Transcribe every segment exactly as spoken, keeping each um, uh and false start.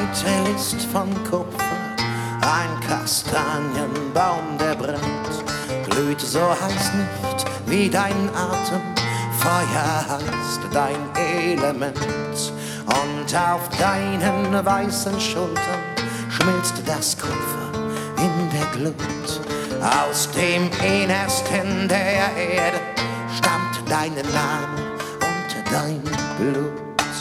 heute ist von Kupfer ein Kastanienbaum, der brennt, glüht so heiß nicht wie dein Atem, Feuer heißt dein Element. Und auf deinen weißen Schultern schmilzt das Kupfer in der Glut. Aus dem Innersten der Erde stammt dein Name und dein Blut.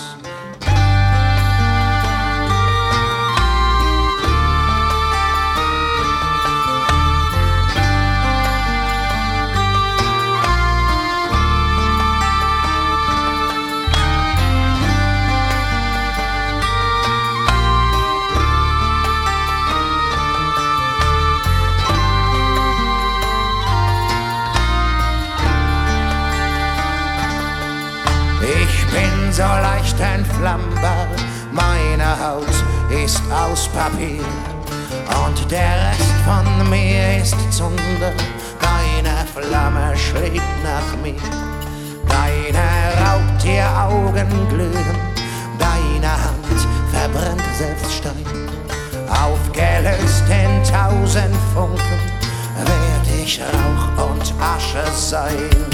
Ich bin so leicht entflammbar, meine Haut ist aus Papier und der Rest von mir ist Zunder. Deine Flamme schlägt nach mir, deine Raubtieraugen glühen, deine Hand verbrennt selbst Stein. Aufgelöst in tausend Funken werd ich Rauch und Asche sein.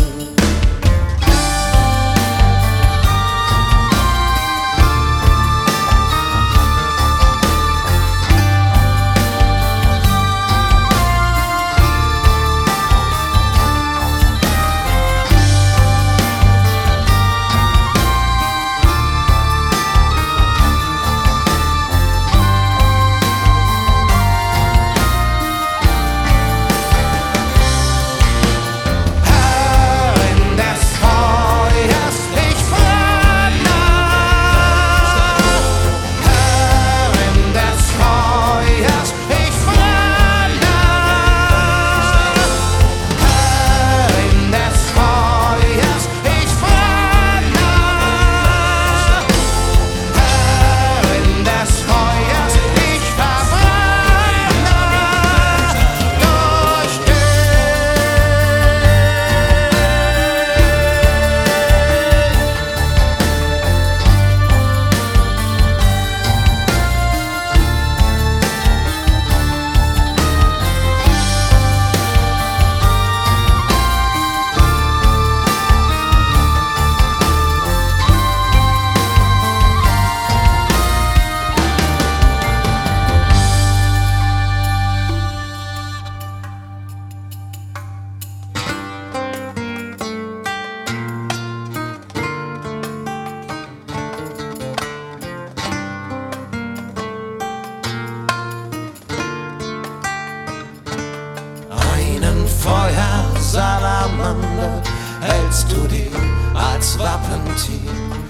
Feuersalamander hältst du dir als Wappentier.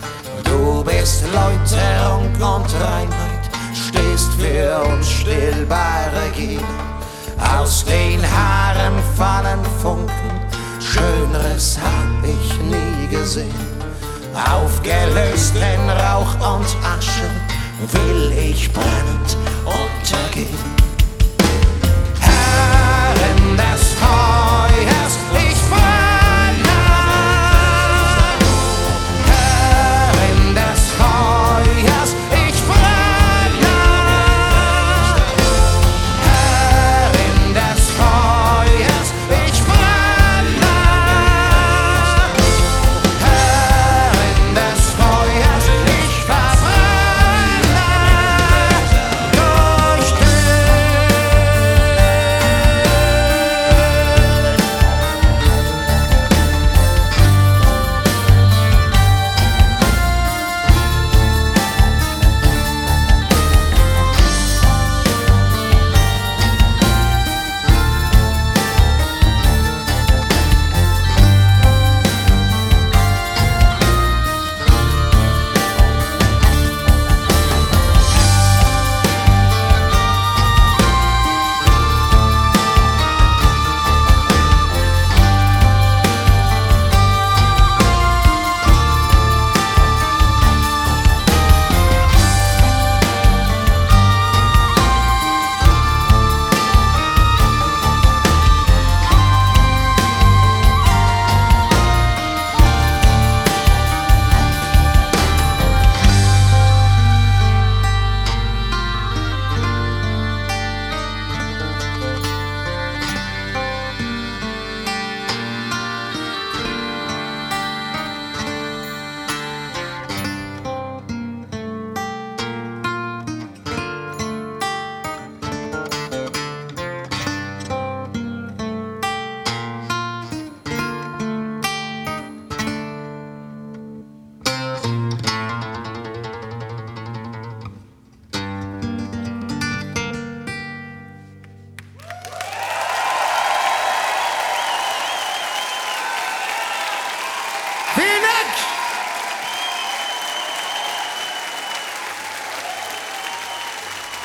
Du bist Läuterung und Reinheit, stehst für unstillbare Gier. Aus den Haaren fallen Funken, Schöneres hab ich nie gesehen. Aufgelöst in Rauch und Asche will ich brennend unter